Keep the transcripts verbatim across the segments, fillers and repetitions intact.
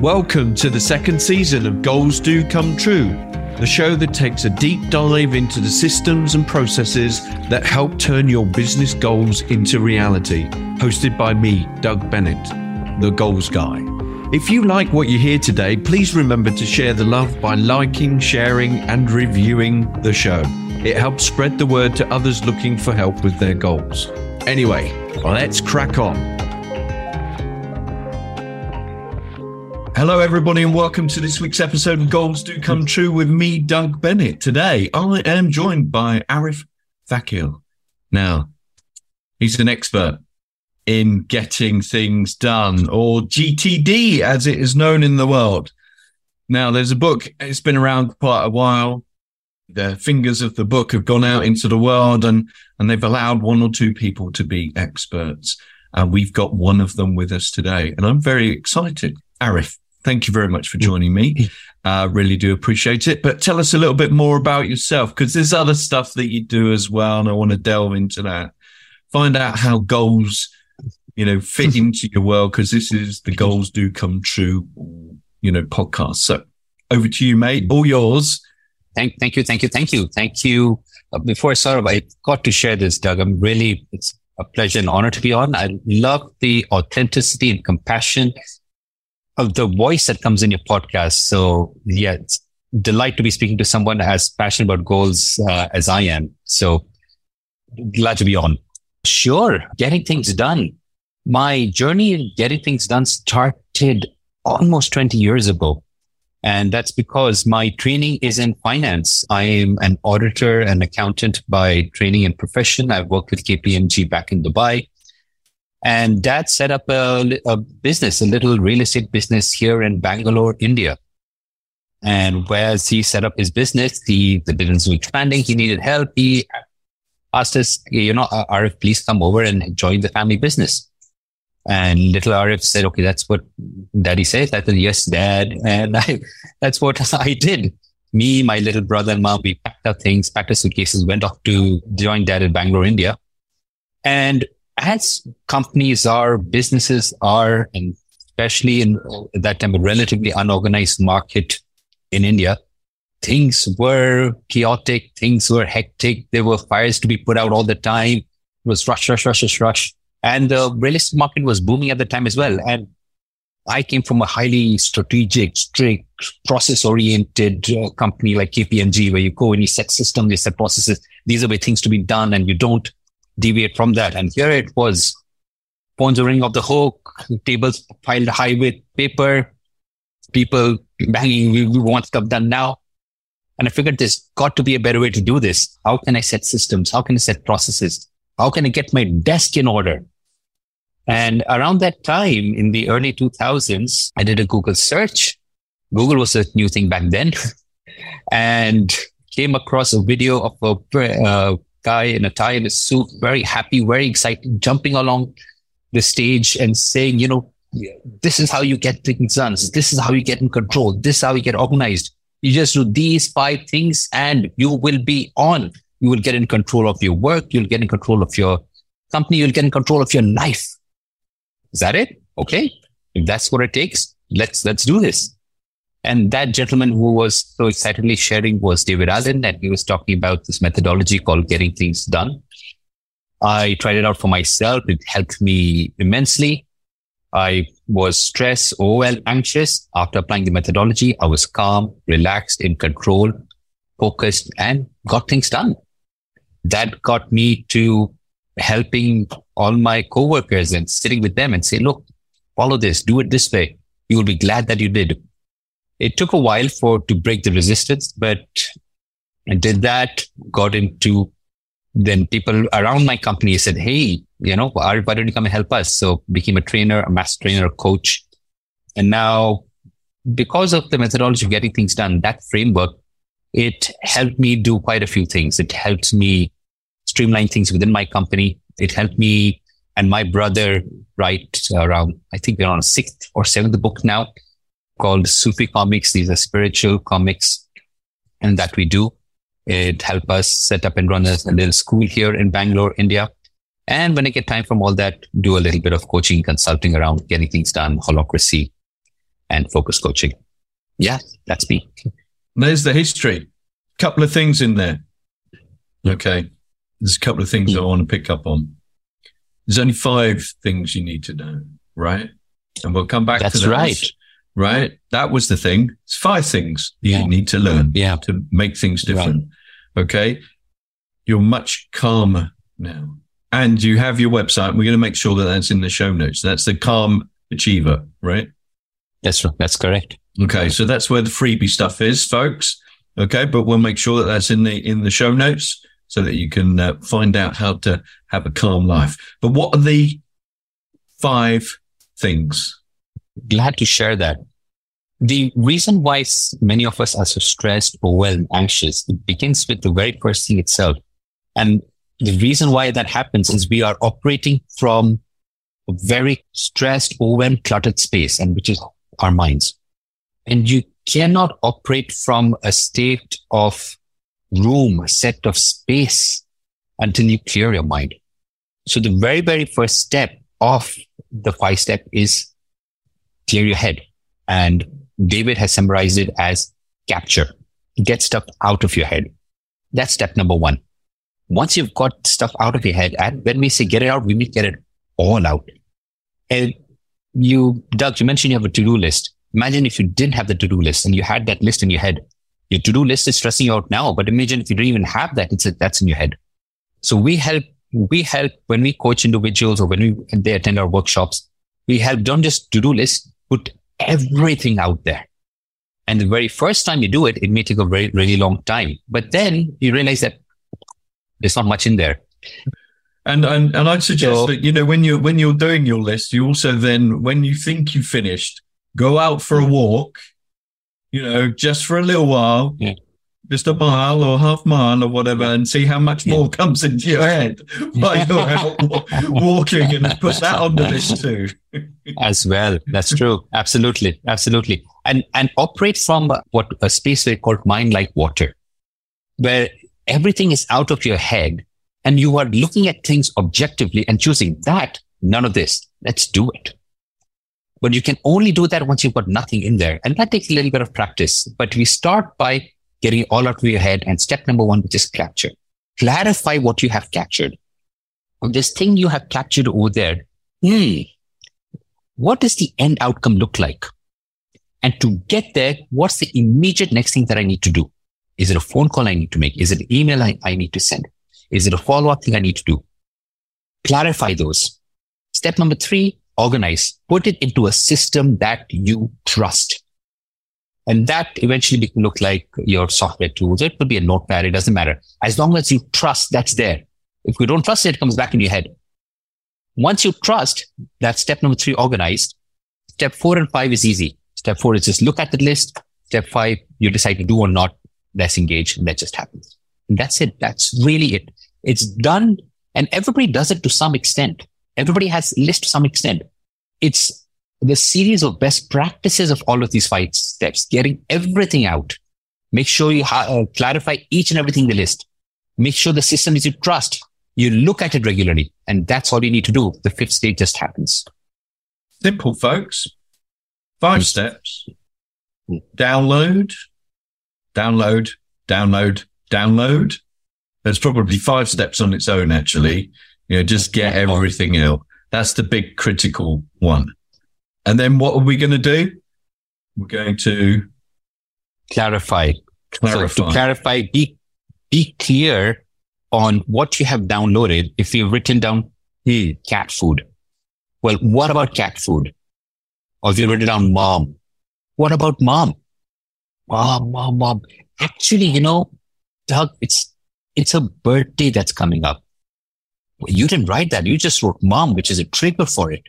Welcome to the second season of Goals Do Come True, the show that takes a deep dive into the systems and processes that help turn your business goals into reality. Hosted by me, Doug Bennett, the Goals Guy. If you like what you hear today, please remember to share the love by liking, sharing, and reviewing the show. It helps spread the word to others looking for help with their goals. Anyway, let's crack on. Hello, everybody, and welcome to this week's episode of Goals Do Come True with me, Doug Bennett. Today, I am joined by Arif Vakil. Now, he's an expert in getting things done, or G T D, as it is known in the world. Now, there's a book. It's been around quite a while. The fingers of the book have gone out into the world, and, and they've allowed one or two people to be experts. And we've got one of them with us today, and I'm very excited. Arif, thank you very much for joining me. I uh, really do appreciate it. But tell us a little bit more about yourself, because there's other stuff that you do as well, and I want to delve into that. Find out how goals, you know, fit into your world, because this is the Goals Do Come True, you know, podcast. So over to you, mate. All yours. Thank, thank you, thank you, thank you, thank you. Uh, before I start, I got to share this, Doug. I'm really, it's a pleasure and honor to be on. I love the authenticity and compassion of the voice that comes in your podcast. So yeah, it's a delight to be speaking to someone as passionate about goals uh, as I am. So glad to be on. Sure, getting things done. My journey in getting things done started almost twenty years ago. And that's because my training is in finance. I am an auditor and accountant by training and profession. I've worked with K P M G back in Dubai. And Dad set up a, a business, a little real estate business here in Bangalore, India. And whereas he set up his business, he, the business was expanding. He needed help. He asked us, you know, Arif, please come over and join the family business. And little Arif said, okay, that's what Daddy says. I said, yes, Dad. And I, that's what I did. Me, my little brother and mom, we packed our things, packed our suitcases, went off to join Dad in Bangalore, India. And as companies are, businesses are, and especially in at that time, a relatively unorganized market in India, things were chaotic, things were hectic. There were fires to be put out all the time. It was rush, rush, rush, rush, rush. And the real estate market was booming at the time as well. And I came from a highly strategic, strict, process-oriented uh, company like K P M G, where you go and you set systems, you set processes. These are the things to be done, and you don't deviate from that. And here it was, phones ringing off the hook, tables piled high with paper, people banging, we, we want stuff done now. And I figured there's got to be a better way to do this. How can I set systems? How can I set processes? How can I get my desk in order? And around that time, in the early two thousands, I did a Google search. Google was a new thing back then. And came across a video of a uh, guy in a tie and a suit, very happy, very excited, jumping along the stage and saying, you know, this is how you get things done. This is how you get in control. This is how you get organized. You just do these five things and you will be on. You will get in control of your work. You'll get in control of your company. You'll get in control of your life. Is that it? Okay. If that's what it takes, let's, let's do this. And that gentleman who was so excitedly sharing was David Allen, and he was talking about this methodology called Getting Things Done. I tried it out for myself. It helped me immensely. I was stressed, overwhelmed, anxious. After applying the methodology, I was calm, relaxed, in control, focused, and got things done. That got me to helping all my coworkers and sitting with them and say, look, follow this, do it this way. You will be glad that you did. It took a while for to break the resistance, but I did that, got into, then people around my company said, hey, you know, why don't you come and help us? So became a trainer, a master trainer, a coach. And now, because of the methodology of getting things done, that framework, it helped me do quite a few things. It helped me streamline things within my company. It helped me and my brother write around, I think we're on a sixth or seventh book now, called Sufi Comics. These are spiritual comics, and that we do. It helped us set up and run a, a little school here in Bangalore, India. And when I get time from all that, do a little bit of coaching, consulting around getting things done, holacracy. and focus coaching. Yeah, that's me. There's the history. Couple of things in there. Okay. There's a couple of things mm. I want to pick up on. There's only five things you need to know, right? And we'll come back that's to that. That's right. Right? That was the thing. It's five things yeah. you need to learn yeah. to make things different. Right. Okay. You're much calmer now. And you have your website. We're going to make sure that that's in the show notes. That's the Calm Achiever, right? That's right. That's correct. Okay. So that's where the freebie stuff is, folks. Okay. But we'll make sure that that's in the, in the show notes so that you can uh, find out how to have a calm life. But what are the five things? Glad to share that. The reason why many of us are so stressed, overwhelmed, anxious, it begins with the very first thing itself. And the reason why that happens is we are operating from a very stressed, overwhelmed, cluttered space, and which is our minds. And you cannot operate from a state of room, a set of space until you clear your mind. So the very, very first step of the five step is clear your head. And David has summarized it as capture. Get stuff out of your head. That's step number one. Once you've got stuff out of your head, and when we say get it out, we mean get it all out. And you, Doug, you mentioned you have a to-do list. Imagine if you didn't have the to-do list and you had that list in your head. Your to-do list is stressing you out now, but imagine if you don't even have that, it's a, that's in your head. So we help, we help when we coach individuals or when we, when they attend our workshops, we help don't just to-do list, put everything out there. And the very first time you do it, it may take a very, really long time. But then you realize that there's not much in there. And and, and I'd suggest so, that, you know, when you're, when you're doing your list, you also then, when you think you've finished, go out for a walk, you know, just for a little while, yeah. just a mile or half mile or whatever, and see how much more yeah. comes into your head while you're out walking, and put that on the list too. As well. That's true. Absolutely. Absolutely. And, and operate from what a space we call mind like water, where everything is out of your head and you are looking at things objectively and choosing that, none of this. Let's do it. But you can only do that once you've got nothing in there. And that takes a little bit of practice. But we start by getting it all out of your head. And step number one, which is capture. Clarify what you have captured. This thing you have captured over there, hmm, what does the end outcome look like? And to get there, what's the immediate next thing that I need to do? Is it a phone call I need to make? Is it an email I, I need to send? Is it a follow-up thing I need to do? Clarify those. Step number three, organize. Put it into a system that you trust. And that eventually can look like your software tools. It could be a notepad. It doesn't matter. As long as you trust, that's there. If you don't trust it, it comes back in your head. Once you trust, that's step number three, organized. Step four and five is easy. Step four is just look at the list. Step five, you decide to do or not. Let's engage. And that just happens. And that's it. That's really it. It's done. And everybody does it to some extent. Everybody has a list to some extent. It's the series of best practices of all of these five steps, getting everything out. Make sure you ha- uh, clarify each and everything in the list. Make sure the system is you trust. You look at it regularly, and that's all you need to do. The fifth stage just happens. Simple, folks. Five mm. steps. Download, download, download, download. There's probably five steps on its own, actually. You know, just get everything out. That's the big critical one. And then what are we going to do? We're going to clarify. Clarify. So to clarify, be, be clear on what you have downloaded. If you've written down hmm, cat food, well, what about cat food? Or if you've written down mom, what about mom? Mom, mom, mom. Actually, you know, Doug, it's, it's a birthday that's coming up. You didn't write that. You just wrote mom, which is a trigger for it.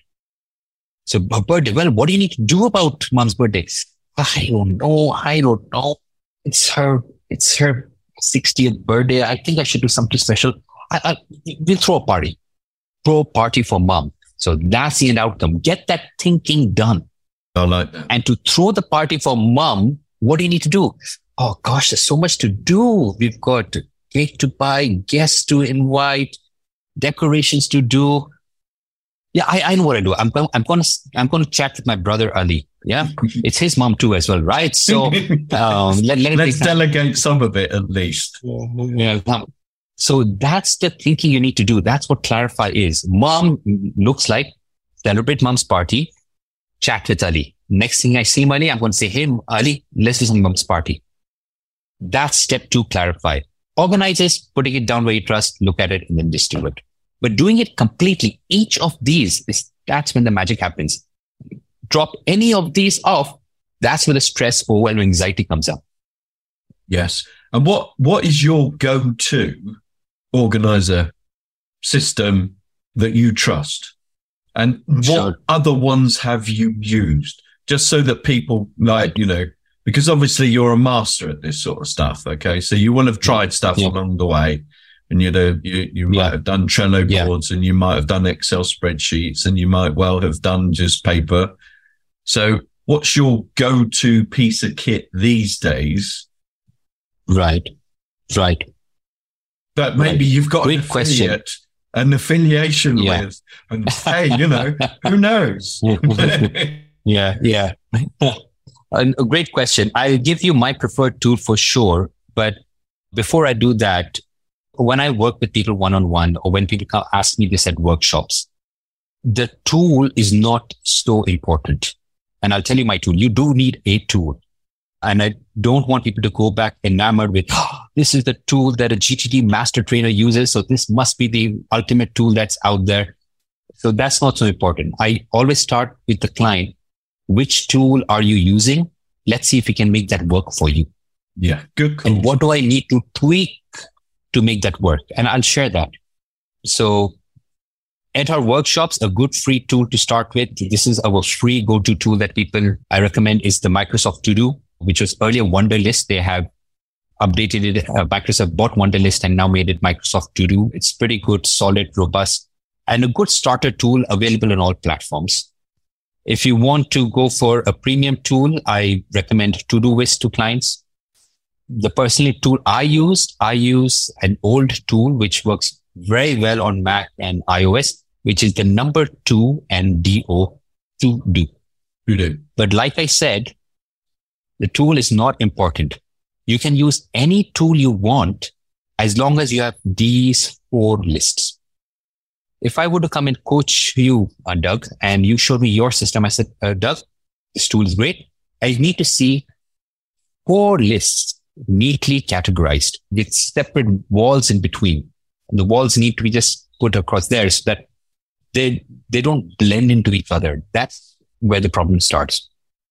So her birthday. Well, what do you need to do about mom's birthday? I don't know. I don't know. It's her, it's her sixtieth birthday. I think I should do something special. I, I, we'll throw a party. Throw a party for mom. So that's the end outcome. Get that thinking done. I like that. And to throw the party for mom, what do you need to do? Oh gosh, there's so much to do. We've got cake to buy, guests to invite, decorations to do. Yeah, I, I know what I do. I'm going, I'm going to, I'm going to chat with my brother Ali. Yeah. It's his mom too as well, right? So, um, let, let let's delegate some of it at least. Yeah. Um, so that's the thinking you need to do. That's what Clarify is. Mom looks like celebrate mom's party, chat with Ali. Next thing I see Ali, I'm going to say, hey, Ali, let's do some mom's party. That's step two, Clarify. Organizers, putting it down where you trust, look at it and then just do it. But doing it completely, each of these, is, that's when the magic happens. Drop any of these off, that's where the stress, overwhelm, anxiety comes up. Yes. And what, what is your go-to organizer system that you trust? And what Sure. other ones have you used? Just so that people, like, you know, because obviously you're a master at this sort of stuff, okay? So you will have tried stuff Yeah. along the way, and you know, you, you might Yeah. have done Trello Yeah. boards, and you might have done Excel spreadsheets, and you might well have done just paper. So what's your go-to piece of kit these days Right. Right. that maybe Right. you've got Great an question. affiliate, an affiliation Yeah. with? And hey, you know, who knows? Yeah. Yeah. A great question. I'll give you my preferred tool for sure. But before I do that, when I work with people one-on-one or when people come ask me this at workshops, the tool is not so important. And I'll tell you my tool. You do need a tool. And I don't want people to go back enamored with, oh, this is the tool that a G T D master trainer uses. So this must be the ultimate tool that's out there. So that's not so important. I always start with the client. Which tool are you using? Let's see if we can make that work for you. Yeah, good call. And what do I need to tweak to make that work? And I'll share that. So at our workshops, a good free tool to start with, this is our free go-to tool that people I recommend is the Microsoft To-Do, which was earlier Wunderlist. They have updated it. Uh, Microsoft bought Wunderlist and now made it Microsoft To-Do. It's pretty good, solid, robust, and a good starter tool available on all platforms. If you want to go for a premium tool, I recommend Todoist to clients. The personal tool I use, I use an old tool which works very well on Mac and iOS, which is the number two and D O to do. You do. But like I said, the tool is not important. You can use any tool you want as long as you have these four lists. If I were to come and coach you, uh, Doug, and you showed me your system, I said, uh, Doug, this tool is great. I need to see four lists neatly categorized with separate walls in between. And the walls need to be just put across there so that they, they don't blend into each other. That's where the problem starts.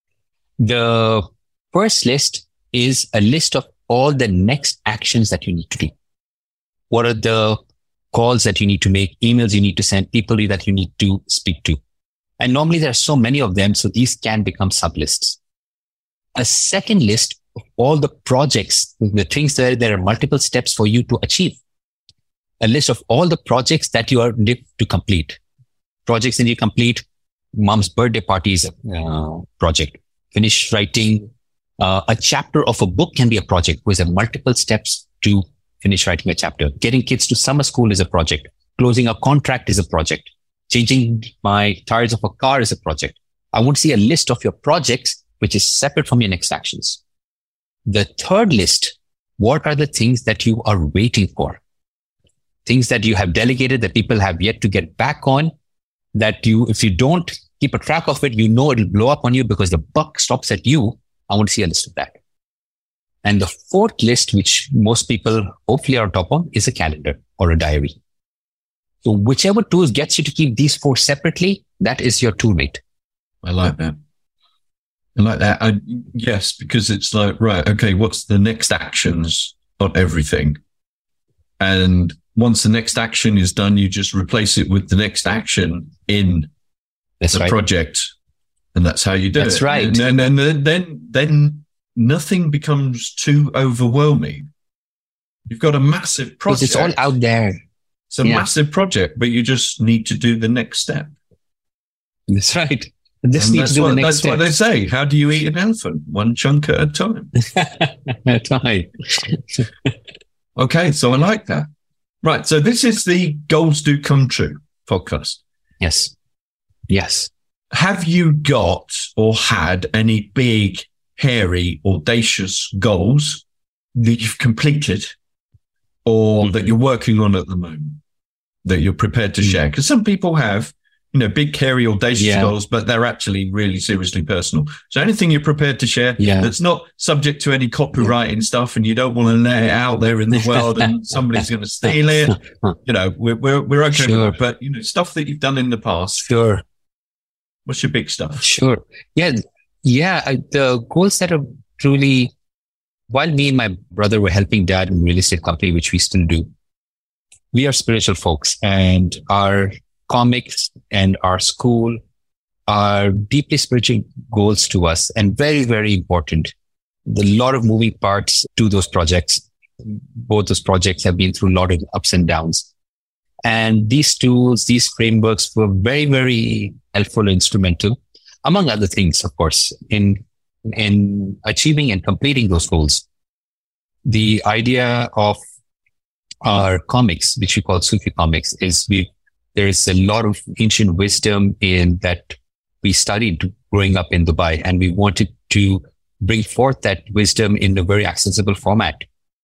The first list is a list of all the next actions that you need to do. What are the calls that you need to make, emails you need to send, people that you need to speak to? And normally there are so many of them, so these can become sublists. A second list of all the projects, the things where there are multiple steps for you to achieve. A list of all the projects that you are need to complete. Projects that you complete, mom's birthday parties uh, project. Finish writing uh, a chapter of a book can be a project with multiple steps to finish writing a chapter. Getting kids to summer school is a project. Closing a contract is a project. Changing my tires of a car is a project. I want to see a list of your projects, which is separate from your next actions. The third list, what are the things that you are waiting for? Things that you have delegated that people have yet to get back on, that you, if you don't keep a track of it, you know it'll blow up on you because the buck stops at you. I want to see a list of that. And the fourth list, which most people hopefully are on top of, is a calendar or a diary. So whichever tool gets you to keep these four separately, that is your toolmate. I like that. I like that. I, yes, because it's like, right, okay, what's the next actions on everything? And once the next action is done, you just replace it with the next action in That's the right. project. And that's how you do That's it. right. And, and, and then, then nothing becomes too overwhelming. You've got a massive project. Because it's all out there. It's a Yeah. massive project, but you just need to do the next step. That's right. This And needs that's to do what, the next that's step. what they say. How do you eat an elephant? One chunk at a time. That's right. Okay, so I like that. Right, so this is the Goals Do Come True podcast. Yes. Yes. Have you got or had any big, hairy, audacious goals that you've completed or mm-hmm. that you're working on at the moment that you're prepared to mm-hmm. share? Because some people have, you know, big, hairy, audacious yeah. goals, but they're actually really seriously personal. So anything you're prepared to share yeah. that's not subject to any copywriting stuff and you don't want to let it out there in the world and somebody's going to steal it, you know, we're, we're, we're okay sure. with it. But, you know, stuff that you've done in the past. Sure. What's your big stuff? Sure. Yeah. Yeah. I, the goals that are truly, while me and my brother were helping dad in a real estate company, which we still do, we are spiritual folks, and our comics and our school are deeply spiritual goals to us and very, very important. A lot of moving parts to those projects. Both those projects have been through a lot of ups and downs. And these tools, these frameworks were very, very helpful and instrumental, among other things, of course, in, in achieving and completing those goals. The idea of our comics, which we call Sufi comics, is we, there is a lot of ancient wisdom in that we studied growing up in Dubai, and we wanted to bring forth that wisdom in a very accessible format.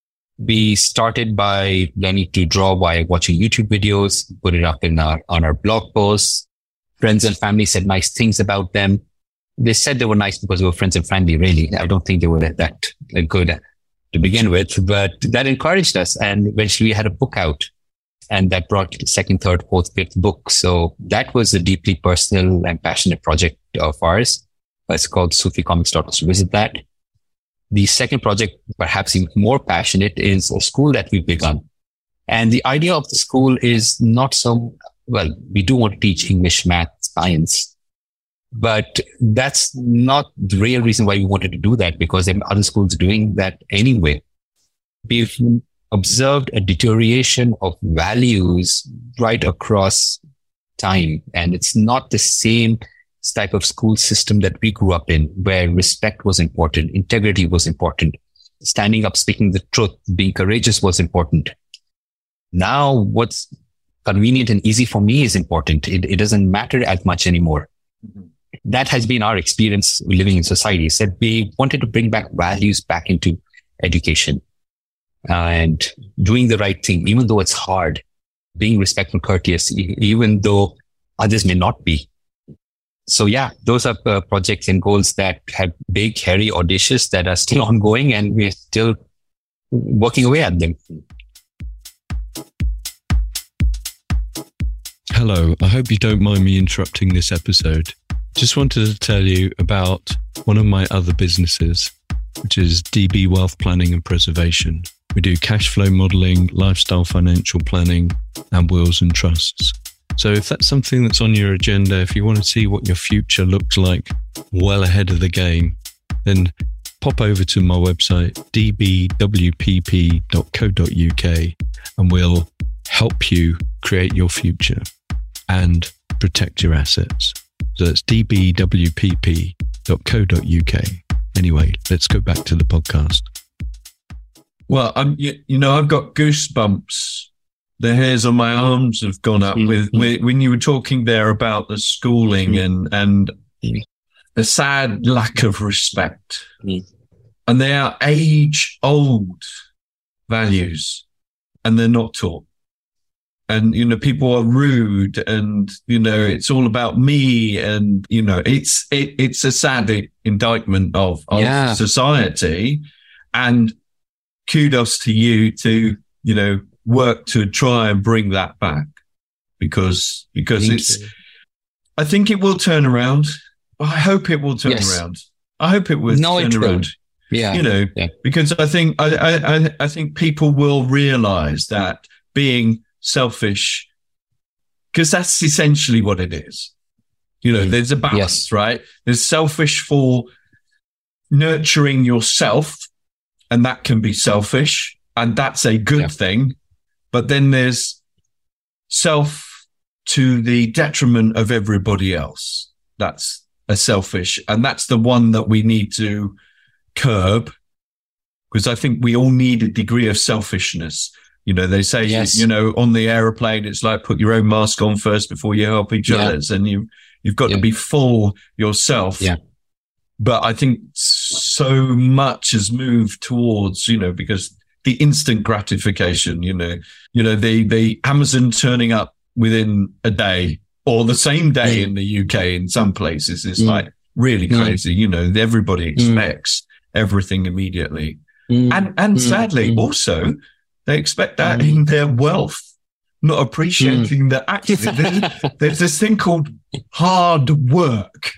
We started by learning to draw by watching YouTube videos, put it up in our, on our blog posts. Friends and family said nice things about them. They said they were nice because they were friends and family, really. I don't think they were that good to begin with, but that encouraged us. And eventually we had a book out, and that brought the second, third, fourth, fifth book. So that was a deeply personal and passionate project of ours. It's called Sufi Comics. So visit that. The second project, perhaps even more passionate, is a school that we've begun. And the idea of the school is not so, well, we do want to teach English, math, science, but that's not the real reason why we wanted to do that, because there are other schools doing that anyway. We've observed a deterioration of values right across time, and it's not the same type of school system that we grew up in, where respect was important, integrity was important, standing up, speaking the truth, being courageous was important. Now, what's convenient and easy for me is important. It, it doesn't matter as much anymore. Mm-hmm. That has been our experience living in society. So we wanted to bring back values back into education and doing the right thing, even though it's hard, being respectful, courteous, even though others may not be. So yeah, those are uh, projects and goals that have big, hairy, audacious, that are still ongoing, and we're still working away at them. Hello, I hope you don't mind me interrupting this episode. Just wanted to tell you about one of my other businesses, which is D B Wealth Planning and Preservation. We do cash flow modeling, lifestyle financial planning, and wills and trusts. So if that's something that's on your agenda, if you want to see what your future looks like well ahead of the game, then pop over to my website, d b w p p dot co dot u k, and we'll help you create your future and protect your assets. So that's d b w p p dot co dot u k. Anyway, let's go back to the podcast. Well, I'm, you, you know, I've got goosebumps. The hairs on my arms have gone up mm-hmm. with, with when you were talking there about the schooling mm-hmm. and and mm-hmm. the sad lack of respect. Mm-hmm. And they are age-old values, and they're not taught. And, you know, people are rude, and, you know, it's all about me. And, you know, it's it, it's a sad indictment of, of yeah. society. And kudos to you to, you know, work to try and bring that back, because because Thank it's you. I think it will turn around. I hope it will turn yes. around. I hope it will no, turn it around. Will. Yeah. You know, yeah. because I think I, I I think people will realize that being selfish, because that's essentially what it is. You know, mm. there's a balance, yes. right? There's selfish for nurturing yourself, and that can be selfish, and that's a good yeah. thing. But then there's self to the detriment of everybody else. That's a selfish. And that's the one that we need to curb, because I think we all need a degree of selfishness. You know, they say, yes. you know, on the aeroplane, it's like put your own mask on first before you help each yeah. other's. And you, You've got yeah. to be full yourself. Yeah. But I think so much has moved towards, you know, because the instant gratification, you know, you know, the, the Amazon turning up within a day or the same day mm. in the U K in some places is mm. like really crazy. Mm. You know, everybody expects mm. everything immediately. Mm. And, and mm. sadly mm. also they expect that mm. in their wealth, not appreciating mm. that actually there's, there's this thing called hard work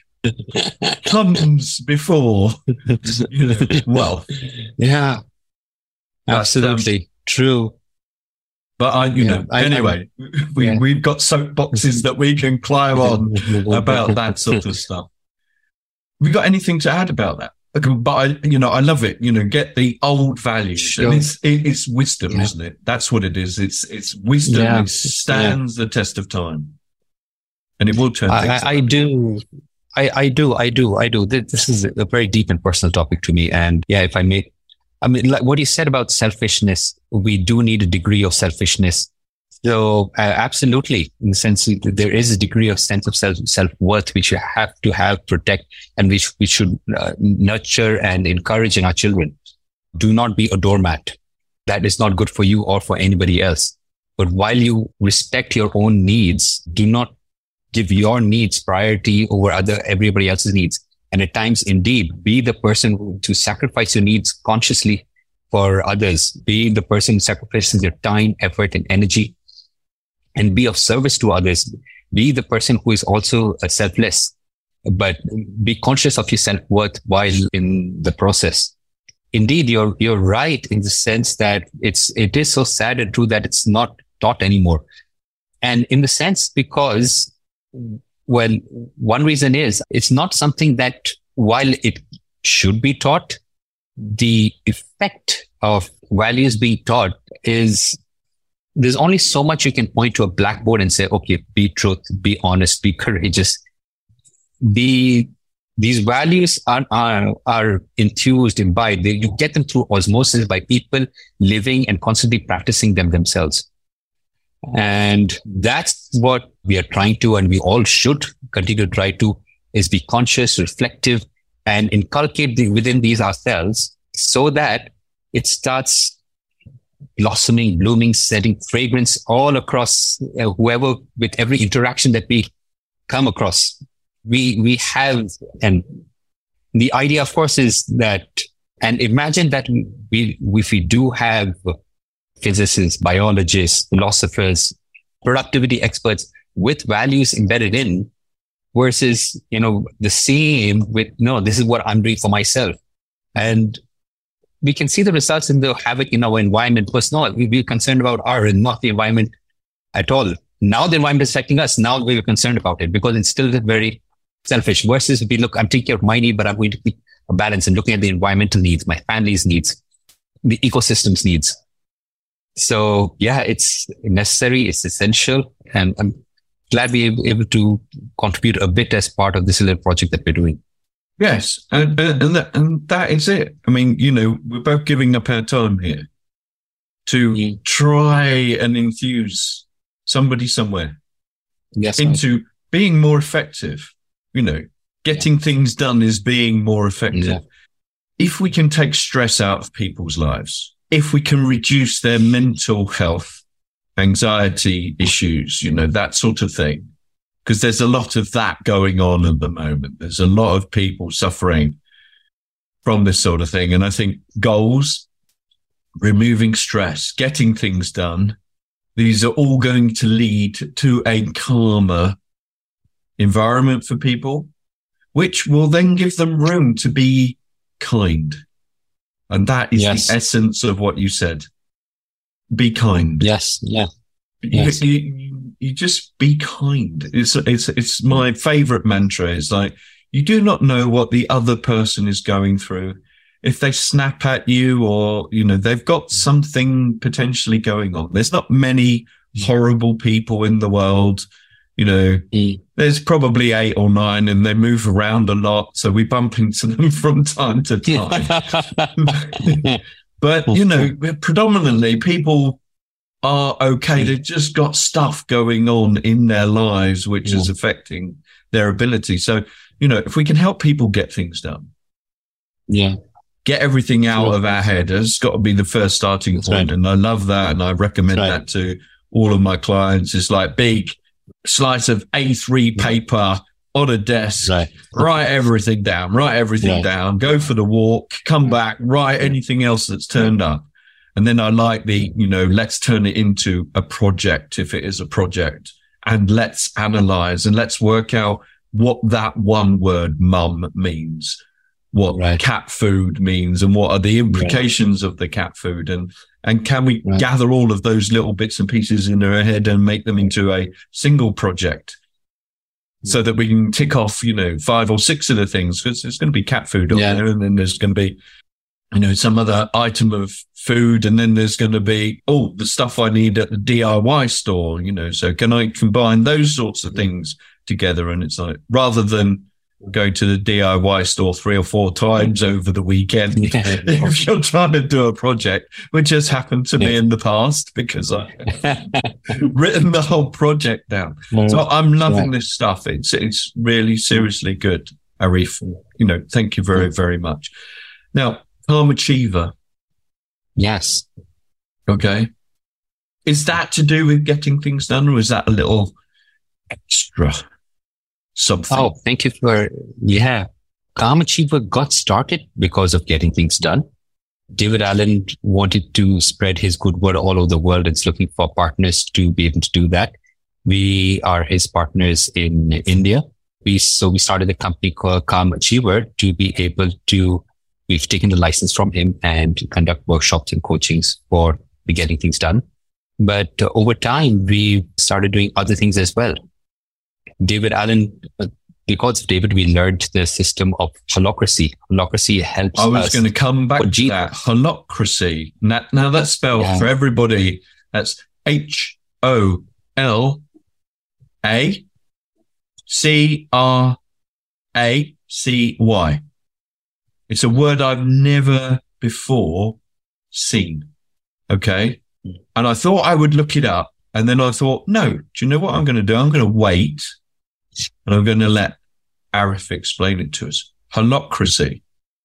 comes before, you know, wealth. Yeah. Absolutely. Um, true. But I, you yeah, know, I, anyway, I, we, yeah. we've got soapboxes that we can climb on about that sort of stuff. We got anything to add about that? But I, you know, I love it. You know, get the old values. Sure. And it's, it, it's wisdom, yeah. isn't it? That's what it is. It's, it's wisdom. Yeah. It stands yeah. the test of time. And it will turn things I, I do. I, I do. I do. I do. This is a very deep and personal topic to me. And yeah, if I may, I mean, like what you said about selfishness, we do need a degree of selfishness. So uh, absolutely, in the sense that there is a degree of sense of self, self-worth, which you have to have, protect, and which we should uh, nurture and encourage in our children. Do not be a doormat. That is not good for you or for anybody else. But while you respect your own needs, do not give your needs priority over other everybody else's needs. And at times, indeed, be the person who, to sacrifice your needs consciously for others. Be the person who sacrifices your time, effort, and energy, and be of service to others. Be the person who is also uh, selfless, but be conscious of your self-worth while in the process. Indeed, you're you're right in the sense that it's it is so sad and true that it's not taught anymore. And in the sense because, well, one reason is it's not something that, while it should be taught, the effect of values being taught is there's only so much you can point to a blackboard and say, okay, be truth, be honest, be courageous. The, these values are, are, are infused, imbibed. They, you get them through osmosis by people living and constantly practicing them themselves. And that's what we are trying to, and we all should continue to try to, is be conscious, reflective, and inculcate the, within these ourselves so that it starts blossoming, blooming, setting fragrance all across uh, whoever, with every interaction that we come across. We, we have, and the idea, of course, is that, and imagine that we, if we do have physicists, biologists, philosophers, productivity experts with values embedded in, versus, you know, the same with, no, this is what I'm doing for myself. And we can see the results in the havoc in our environment. First, no, we, we're concerned about our and not the environment at all. Now the environment is affecting us. Now we're concerned about it because it's still very selfish. Versus if we look, I'm taking care of my need, but I'm going to keep a balance and looking at the environmental needs, my family's needs, the ecosystem's needs. So yeah, it's necessary, it's essential, and I'm glad we're able to contribute a bit as part of this little project that we're doing. Yes, and and that, and that is it. I mean, you know, we're both giving up our time here to mm. try and infuse somebody somewhere yes, into right. being more effective. You know, getting yeah. things done is being more effective. Yeah. If we can take stress out of people's lives, if we can reduce their mental health, anxiety issues, you know, that sort of thing, because there's a lot of that going on at the moment. There's a lot of people suffering from this sort of thing. And I think goals, removing stress, getting things done, these are all going to lead to a calmer environment for people, which will then give them room to be kind. And that is yes. the essence of what you said. Be kind. Yes. Yeah. You, yes. you, you, you just be kind. It's, it's, it's my favorite mantra. It's like, you do not know what the other person is going through. If they snap at you or, you know, they've got something potentially going on. There's not many horrible people in the world. You know, mm. there's probably eight or nine and they move around a lot. So we bump into them from time to time. But, you know, predominantly people are okay. They've just got stuff going on in their lives, which yeah. is affecting their ability. So, you know, if we can help people get things done, yeah, get everything out sure. of our head, it's got to be the first starting That's point. right. And I love that. And I recommend right. that to all of my clients. It's like big slice of A three paper on a desk, right. write everything down, write everything right. down, go for the walk, come back, write anything else that's turned up. And then I like the, you know, let's turn it into a project if it is a project, and let's analyze and let's work out what that one word mum means, what right. cat food means, and what are the implications right. of the cat food. And, and can we right. gather all of those little bits and pieces in our head and make them into a single project? So that we can tick off, you know, five or six of the things, because there's going to be cat food on yeah. there, and then there's going to be, you know, some other item of food, and then there's going to be, oh, the stuff I need at the D I Y store, you know, so can I combine those sorts of things together? And it's like, rather than going to the D I Y store three or four times over the weekend, yeah. if you're trying to do a project, which has happened to yeah. me in the past because I've written the whole project down. Yeah. So I'm loving yeah. this stuff. It's, it's really seriously good, Arif. You know, thank you very, very much. Now, Calm Achiever. Yes. Okay. Is that to do with getting things done, or is that a little extra something? Oh, thank you for, yeah. Calm Achiever got started because of getting things done. David Allen wanted to spread his good word all over the world. It's looking for partners to be able to do that. We are his partners in India. We, so we started a company called Calm Achiever to be able to, we've taken the license from him and conduct workshops and coachings for getting things done. But uh, over time, we started doing other things as well. David Allen, uh, because of David, we learned the system of holacracy. Holacracy helps us. I was going to come back to that. Holacracy. Now, now that's spelled yeah. for everybody. That's H O L A C R A C Y. It's a word I've never before seen. Okay. And I thought I would look it up. And then I thought, no, do you know what I'm going to do? I'm going to wait and I'm going to let Arif explain it to us. Holacracy.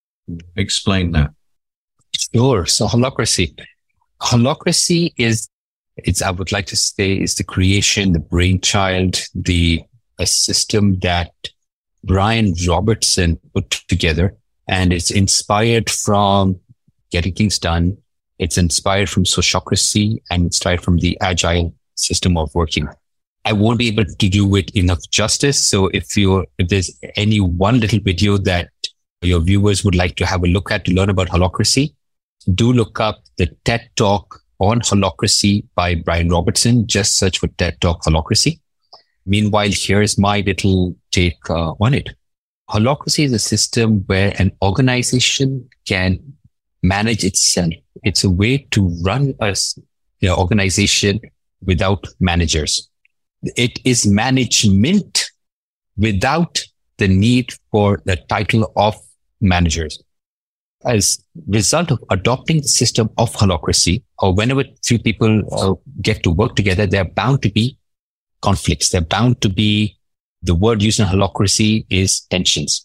Explain that. Sure. So holacracy. Holacracy is, it's, I would like to say, is the creation, the brainchild, the a system that Brian Robertson put together. And it's inspired from getting things done. It's inspired from sociocracy and inspired from the agile system of working. I won't be able to do it enough justice. So if you, if there's any one little video that your viewers would like to have a look at to learn about holacracy, do look up the TED Talk on holacracy by Brian Robertson. Just search for TED Talk holacracy. Meanwhile, here's my little take uh, on it. Holacracy is a system where an organization can manage itself. It's a way to run a you know, organization without managers. It is management without the need for the title of managers. As a result of adopting the system of holacracy, or whenever few people uh, get to work together, they're bound to be conflicts. They're bound to be, the word used in holacracy is tensions.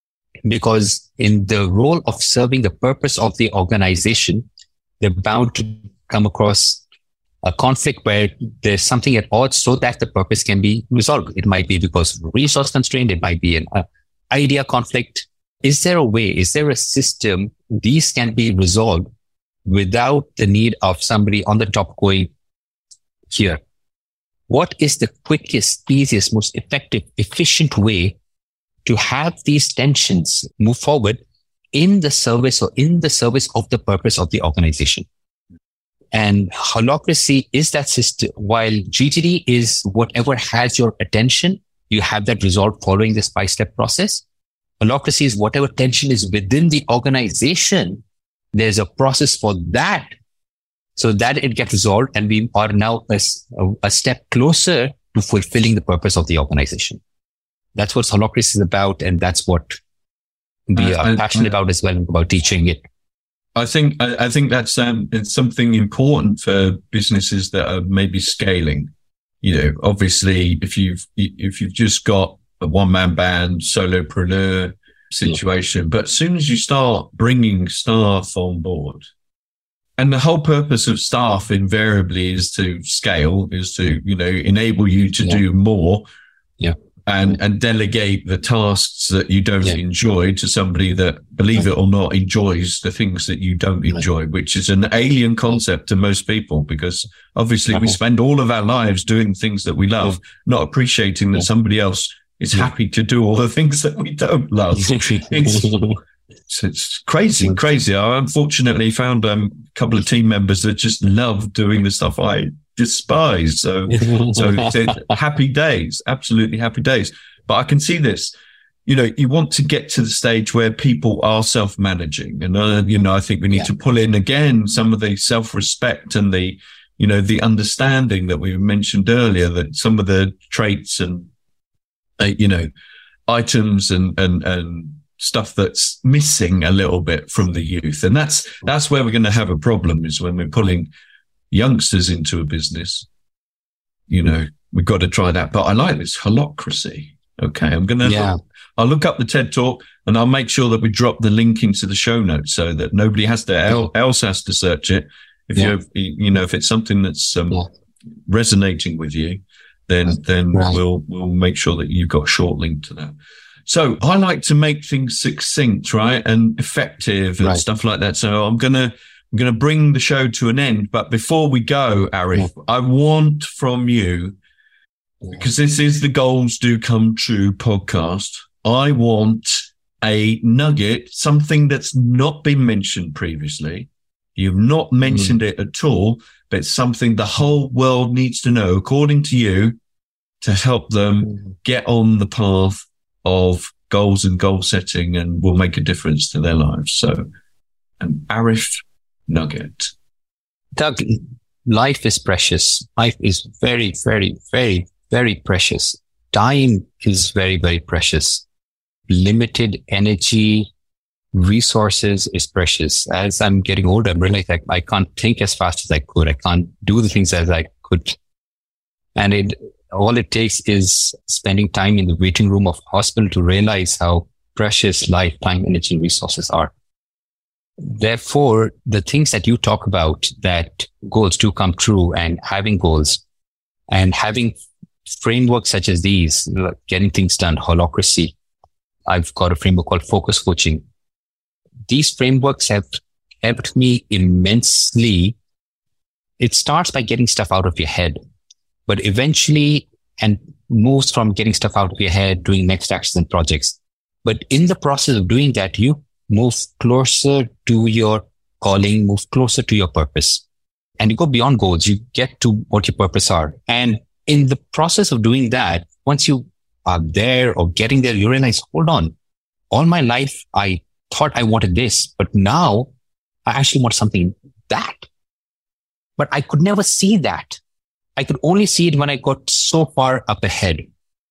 Because in the role of serving the purpose of the organization, they're bound to come across a conflict where there's something at odds so that the purpose can be resolved. It might be because of resource constraint. It might be an uh, idea conflict. Is there a way? Is there a system these can be resolved without the need of somebody on the top going, here? What is the quickest, easiest, most effective, efficient way to have these tensions move forward in the service or in the service of the purpose of the organization? And holacracy is that system. While G T D is whatever has your attention, you have that resolved following this five-step process. Holacracy is whatever tension is within the organization. There's a process for that so that it gets resolved, and we are now a, a step closer to fulfilling the purpose of the organization. That's what holacracy is about, and that's what we are uh, passionate I, about as well, about teaching it. I think I, I think that's um, it's something important for businesses that are maybe scaling. You know, obviously, if you've if you've just got a one-man band, solopreneur situation. Yeah. But as soon as you start bringing staff on board, and the whole purpose of staff invariably is to scale, is to, you know, enable you to yeah. do more yeah. and, and delegate the tasks that you don't yeah. enjoy to somebody that, believe it or not, enjoys the things that you don't enjoy, which is an alien concept to most people, because obviously we spend all of our lives doing things that we love, not appreciating that somebody else is happy to do all the things that we don't love. It's, it's, it's crazy, crazy. I unfortunately found um, a couple of team members that just love doing the stuff I despise. So, so happy days, absolutely happy days. But I can see this. You know, you want to get to the stage where people are self-managing. And, uh, you know, I think we need yeah. to pull in again some of the self-respect and the, you know, the understanding that we mentioned earlier, that some of the traits and, uh, you know, items and, and, and, stuff that's missing a little bit from the youth. And that's, that's where we're going to have a problem, is when we're pulling youngsters into a business. You know, we've got to try that. But I like this holacracy. Okay. I'm going to, yeah. I'll look up the TED Talk and I'll make sure that we drop the link into the show notes so that nobody has to, else has to search it. If yeah. you, you know, if it's something that's um, yeah. resonating with you, then, then right. we'll, we'll make sure that you've got a short link to that. So I like to make things succinct, right, and effective and right. stuff like that. So I'm gonna I'm gonna bring the show to an end. But before we go, Arif, yeah. I want from you, because this is the Goals Do Come True podcast, I want a nugget, something that's not been mentioned previously. You've not mentioned mm. it at all, but it's something the whole world needs to know, according to you, to help them mm. get on the path of goals and goal setting, and will make a difference to their lives. So, an Arif nugget. Doug, life is precious. Life is very, very, very, very precious. Time is very, very precious. Limited energy, resources is precious. As I'm getting older, I'm realizing like I can't think as fast as I could. I can't do the things as I could. And it, all it takes is spending time in the waiting room of hospital to realize how precious life, time, energy, and resources are. Therefore, the things that you talk about, that goals do come true, and having goals and having frameworks such as these, getting things done, holacracy. I've got a framework called focus coaching. These frameworks have helped me immensely. It starts by getting stuff out of your head, but eventually, and moves from getting stuff out of your head, doing next actions and projects. But in the process of doing that, you move closer to your calling, move closer to your purpose, and you go beyond goals. You get to what your purpose are. And in the process of doing that, once you are there or getting there, you realize, hold on, all my life, I thought I wanted this, but now I actually want something that, but I could never see that. I could only see it when I got so far up ahead.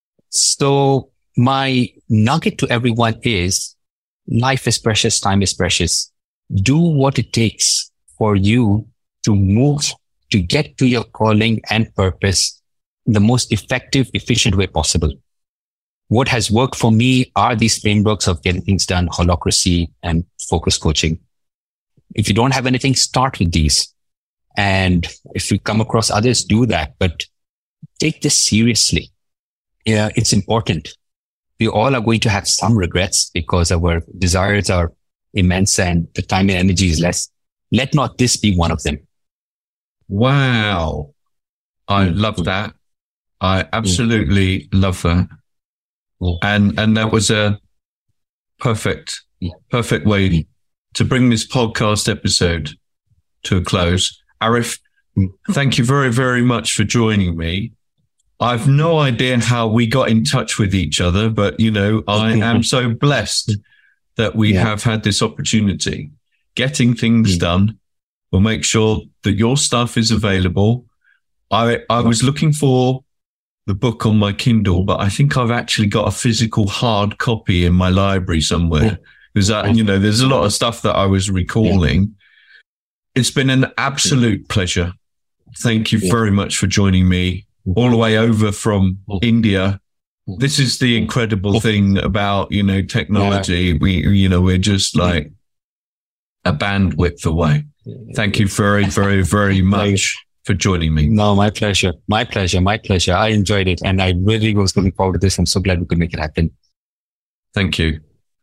So my nugget to everyone is life is precious. Time is precious. Do what it takes for you to move, to get to your calling and purpose in the most effective, efficient way possible. What has worked for me are these frameworks of getting things done, holacracy and focus coaching. If you don't have anything, start with these. And if you come across others, do that, but take this seriously. Yeah, it's important. We all are going to have some regrets because our desires are immense and the time and energy is less. Let not this be one of them. Wow. I mm. love that. I absolutely mm. love that. Mm. And, and that was a perfect, yeah. perfect way mm. to bring this podcast episode to a close. Arif, thank you very, very much for joining me. I've no idea how we got in touch with each other, but, you know, I am so blessed that we yeah. have had this opportunity. Getting things mm. done. We'll make sure that your stuff is available. I, I was looking for the book on my Kindle, but I think I've actually got a physical hard copy in my library somewhere. Because, that, you know, there's a lot of stuff that I was recalling. Yeah. It's been an absolute pleasure. Thank you yeah. very much for joining me all the way over from India This is the incredible thing about, you know, technology. Yeah. We, you know, we're just like a bandwidth away. Thank you very, very, very much for joining me. No, my pleasure. My pleasure. My pleasure. I enjoyed it. And I really was looking forward to this. I'm so glad we could make it happen. Thank you.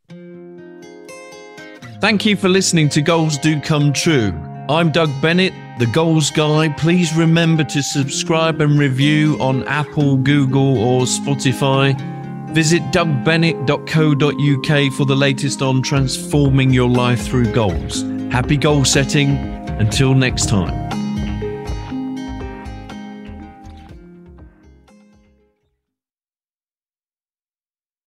Thank you for listening to Goals Do Come True. I'm Doug Bennett, the Goals Guy. Please remember to subscribe and review on Apple, Google, or Spotify. Visit doug bennett dot co dot uk for the latest on transforming your life through goals. Happy goal setting. Until next time.